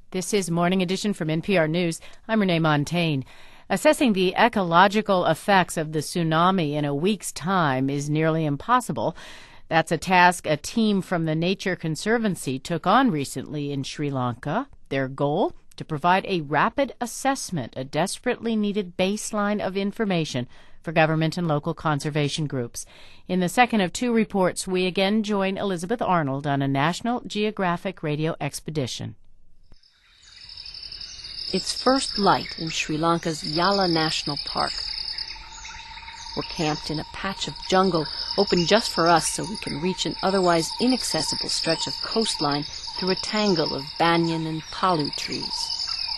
This is Morning Edition from NPR News. I'm Renee Montaigne. Assessing the ecological effects of the tsunami in a week's time is nearly impossible. That's a task a team from the Nature Conservancy took on recently in Sri Lanka. Their goal? To provide a rapid assessment, a desperately needed baseline of information for government and local conservation groups. In the second of two reports, we again join Elizabeth Arnold on a National Geographic radio expedition. It's first light in Sri Lanka's Yala National Park. We're camped in a patch of jungle open just for us so we can reach an otherwise inaccessible stretch of coastline through a tangle of banyan and palu trees.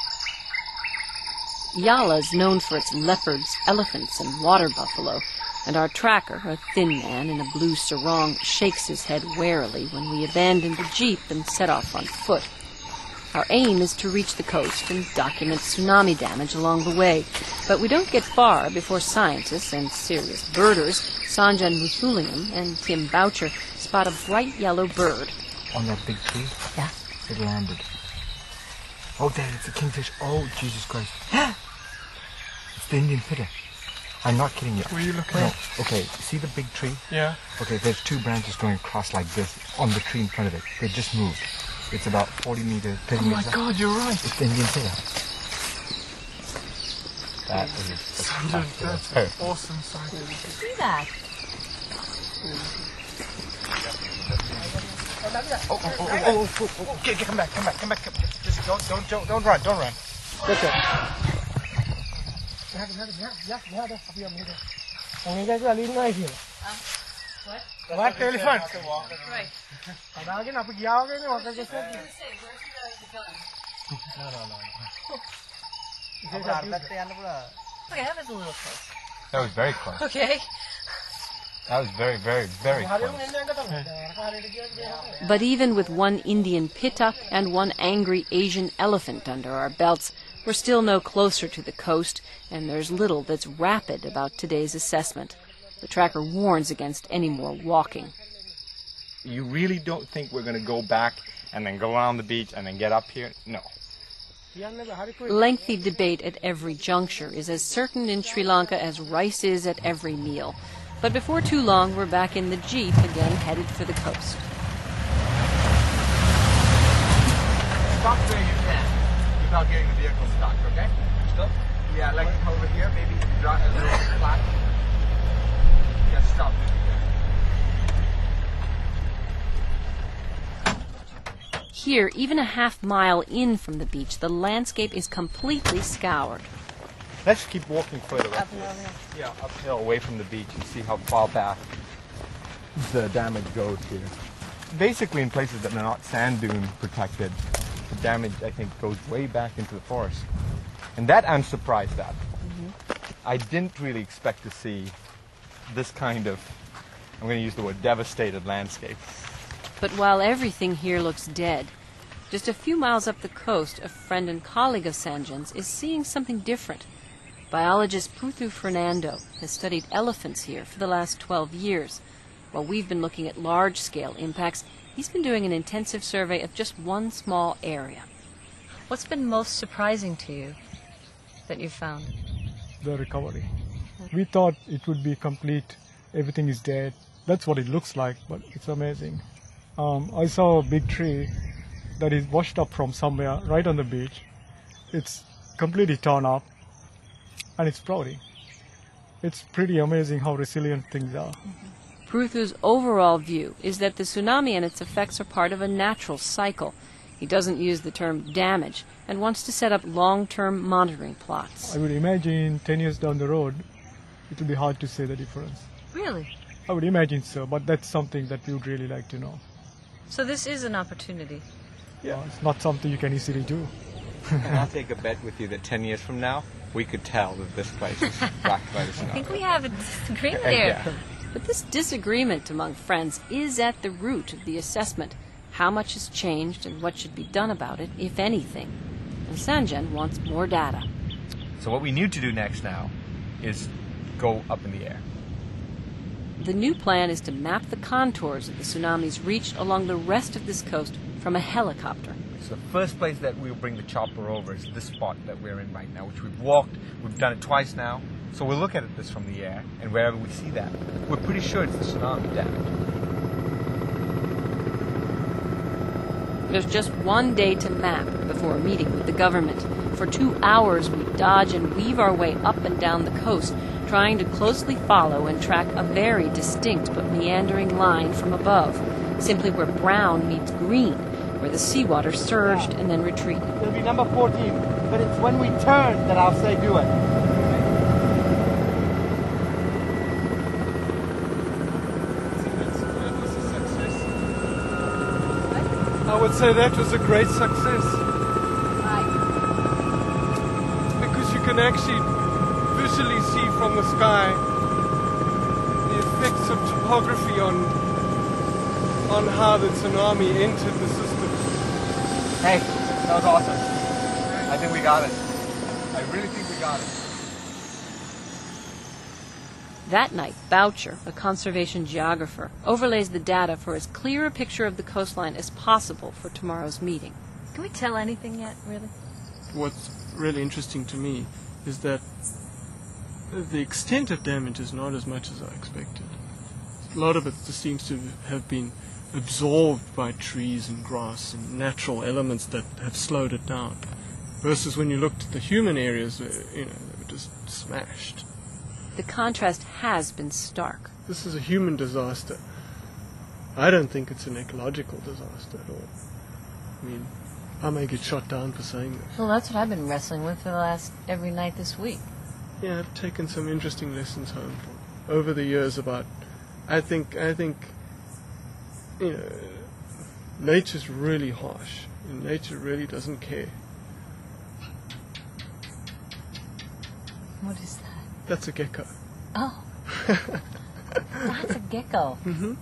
Yala is known for its leopards, elephants, and water buffalo, and our tracker, a thin man in a blue sarong, shakes his head warily when we abandon the jeep and set off on foot. Our aim is to reach the coast and document tsunami damage along the way, but we don't get far before scientists and serious birders, Sanjan Muthulingam and Tim Boucher, spot a bright yellow bird. On that big tree? Yeah. It landed. Oh, Dad, it's a kingfish. Oh, Jesus Christ. It's the Indian pitta. I'm not kidding you. Where are you looking No. at? Okay, see the big tree? Yeah. Okay, there's two branches going across like this on the tree in front of it. They just moved. It's about 40 meters, 30 Oh my meters up. God, you're right. It's the Indian pitta. That is Sanjan, that's an awesome sight. See that? Oh, come back. Just don't run. What elephant? Right. Okay, that was a little close. That was very close. Okay. That was very, very, very close. But even with one Indian pitta and one angry Asian elephant under our belts, we're still no closer to the coast, and there's little that's rapid about today's assessment. The tracker warns against any more walking. You really don't think we're going to go back and then go around the beach and then get up here? No. Lengthy debate at every juncture is as certain in Sri Lanka as rice is at every meal. But before too long, we're back in the jeep again, headed for the coast. Stop where you can without getting the vehicle stuck, okay? Stop? Yeah, like over here, maybe drive a little flat. Yeah, stop. Here, even a half-mile in from the beach, the landscape is completely scoured. Let's keep walking further up. Yeah, uphill away from the beach and see how far back the damage goes here. Basically in places that are not sand dune protected, the damage, I think, goes way back into the forest. And that I'm surprised at. I didn't really expect to see this kind of, I'm going to use the word devastated landscape. But while everything here looks dead, just a few miles up the coast, a friend and colleague of Sanjan's is seeing something different. Biologist Pruthu Fernando has studied elephants here for the last 12 years. While we've been looking at large-scale impacts, he's been doing an intensive survey of just one small area. What's been most surprising to you that you've found? The recovery. We thought it would be complete, everything is dead. That's what it looks like, but it's amazing. I saw a big tree that is washed up from somewhere right on the beach. It's completely torn up and it's sprouting. It's pretty amazing how resilient things are. Pruthu's overall view is that the tsunami and its effects are part of a natural cycle. He doesn't use the term damage and wants to set up long-term monitoring plots. I would imagine 10 years down the road, it will be hard to say the difference. Really? I would imagine so, but that's something that we would really like to know. So this is an opportunity. Yeah, it's not something you can easily do. And I'll take a bet with you that 10 years from now, we could tell that this place is rocked by the tsunami. I think we have a disagreement there. Yeah. But this disagreement among friends is at the root of the assessment. How much has changed and what should be done about it, if anything. And Sanjan wants more data. So what we need to do next now is go up in the air. The new plan is to map the contours of the tsunami's reach along the rest of this coast from a helicopter. So the first place that we'll bring the chopper over is this spot that we're in right now, which we've walked. We've done it twice now. So we'll look at this from the air, and wherever we see that, we're pretty sure it's the tsunami damage. There's just one day to map before a meeting with the government. For 2 hours, we dodge and weave our way up and down the coast, trying to closely follow and track a very distinct but meandering line from above, simply where brown meets green, where the seawater surged and then retreated. It'll be number 14, but it's when we turn that I'll say do it. I would say that was a great success. Because you can actually visually see from the sky the effects of topography on how the tsunami entered the system. Hey, that was awesome. I think we got it. I really think we got it. That night, Boucher, a conservation geographer, overlays the data for as clear a picture of the coastline as possible for tomorrow's meeting. Can we tell anything yet, really? What's really interesting to me is that the extent of damage is not as much as I expected. A lot of it just seems to have been absorbed by trees and grass and natural elements that have slowed it down. Versus when you looked at the human areas, they were just smashed. The contrast has been stark. This is a human disaster. I don't think it's an ecological disaster at all. I mean, I may get shot down for saying this. Well, that's what I've been wrestling with for the last every night this week. Yeah, I've taken some interesting lessons home over the years about. I think nature's really harsh, and nature really doesn't care. What is that? That's a gecko. Oh. That's a gecko. Mm-hmm.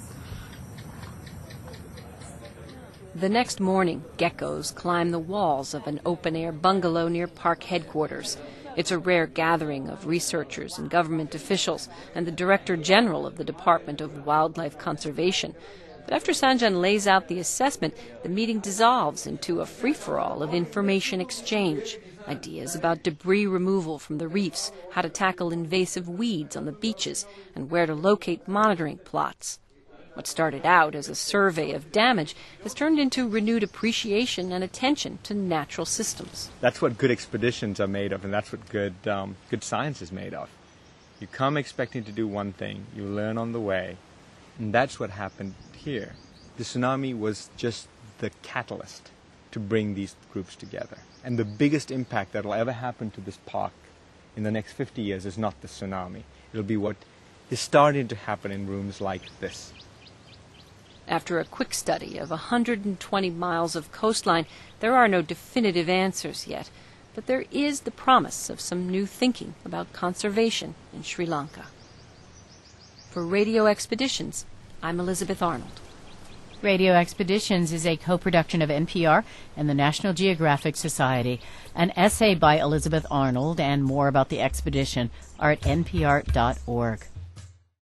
The next morning, geckos climb the walls of an open-air bungalow near park headquarters. It's a rare gathering of researchers and government officials and the Director General of the Department of Wildlife Conservation. But after Sanjan lays out the assessment, the meeting dissolves into a free-for-all of information exchange. Ideas about debris removal from the reefs, how to tackle invasive weeds on the beaches, and where to locate monitoring plots. What started out as a survey of damage has turned into renewed appreciation and attention to natural systems. That's what good expeditions are made of, and that's what good science is made of. You come expecting to do one thing, you learn on the way, and that's what happened here. The tsunami was just the catalyst to bring these groups together. And the biggest impact that will ever happen to this park in the next 50 years is not the tsunami. It'll be what is starting to happen in rooms like this. After a quick study of 120 miles of coastline, there are no definitive answers yet, but there is the promise of some new thinking about conservation in Sri Lanka. For Radio Expeditions, I'm Elizabeth Arnold. Radio Expeditions is a co-production of NPR and the National Geographic Society. An essay by Elizabeth Arnold and more about the expedition are at npr.org.